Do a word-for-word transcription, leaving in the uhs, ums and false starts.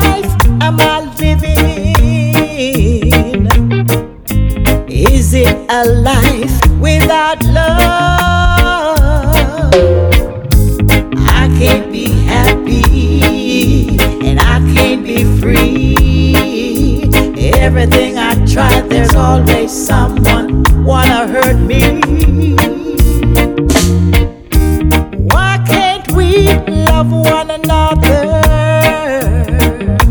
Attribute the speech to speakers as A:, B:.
A: life am I living? Is it a life without love? I can't be happy and I can't be free. Everything I try, there's always someone wanna hurt me.